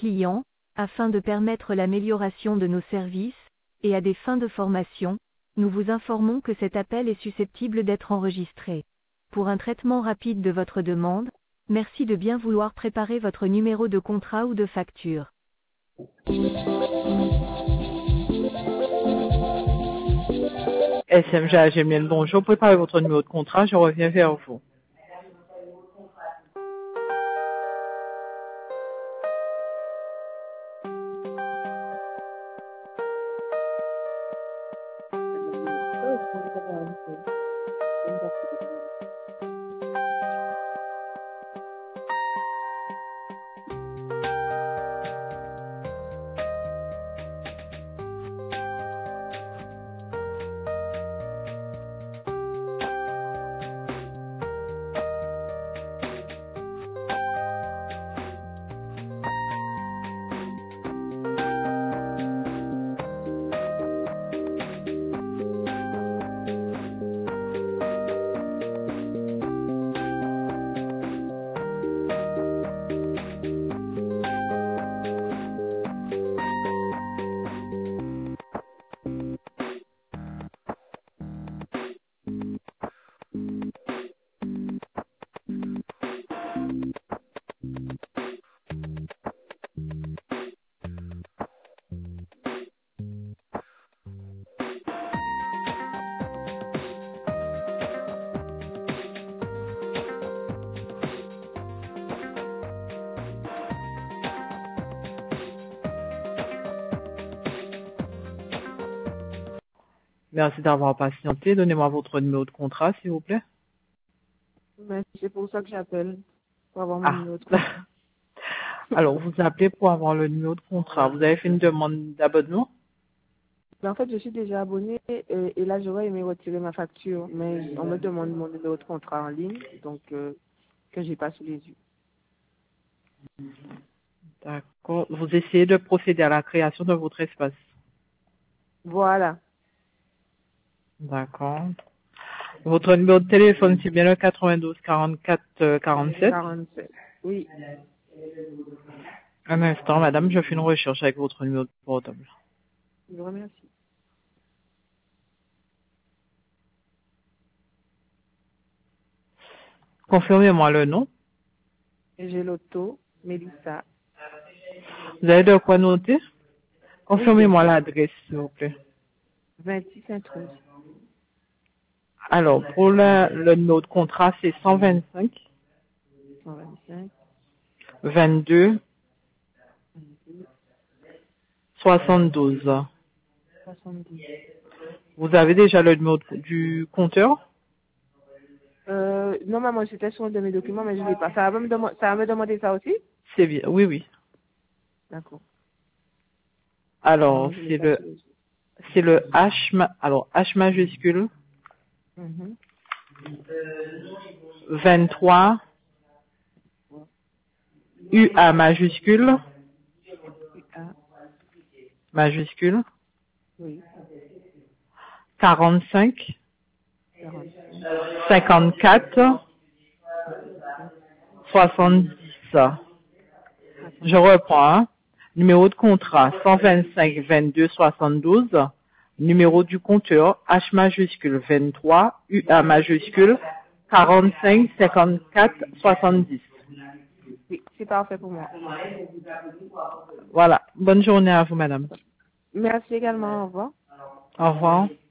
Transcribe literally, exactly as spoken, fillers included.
clients, afin de permettre l'amélioration de nos services, et à des fins de formation, nous vous informons que cet appel est susceptible d'être enregistré. Pour un traitement rapide de votre demande, merci de bien vouloir préparer votre numéro de contrat ou de facture. S M G A G M L, bonjour, préparez votre numéro de contrat, je reviens vers vous. Merci d'avoir patienté. Donnez-moi votre numéro de contrat, s'il vous plaît. Ben, c'est pour ça que j'appelle, pour avoir mon Ah. numéro de contrat. Alors, vous appelez pour avoir le numéro de contrat. Vous avez fait une demande d'abonnement? Ben, en fait, je suis déjà abonnée et, et là, j'aurais aimé retirer ma facture, mais on me demande mon numéro de contrat en ligne, donc euh, que j'ai pas sous les yeux. D'accord. Vous essayez de procéder à la création de votre espace. Voilà. D'accord. Votre numéro de téléphone, c'est bien le quatre-vingt-douze quarante-quatre quarante-sept. quarante-sept. Oui. Un instant, madame, je fais une recherche avec votre numéro de portable. Je vous remercie. Confirmez-moi le nom. J'ai l'auto, Mélissa. Vous avez de quoi noter? Confirmez-moi l'adresse, s'il vous plaît. vingt-six Sainte-Rose. Alors, pour le, le numéro de contrat, c'est cent vingt-cinq, cent vingt-cinq, vingt-deux, soixante-douze. soixante-douze. Vous avez déjà le numéro de- du compteur? Euh, non, maman, c'était sur un de mes documents, mais je ne l'ai pas. Ça va me, dema- ça va me demander ça aussi? C'est bien, oui, oui. D'accord. Alors, Non, je l'ai c'est pas le, sous les yeux. c'est le H, ma- alors, H majuscule, Mhm. vingt-trois, U A majuscule, Ah, majuscule, oui. quarante-cinq, quarante-cinq, cinquante-quatre, soixante-dix. Je reprends, hein. Numéro de contrat cent vingt-cinq, vingt-deux, soixante-douze. Numéro du compteur H majuscule vingt-trois, U A majuscule quarante-cinq, cinquante-quatre, soixante-dix. Oui, c'est parfait pour moi. Voilà. Bonne journée à vous, madame. Merci également. Au revoir. Au revoir.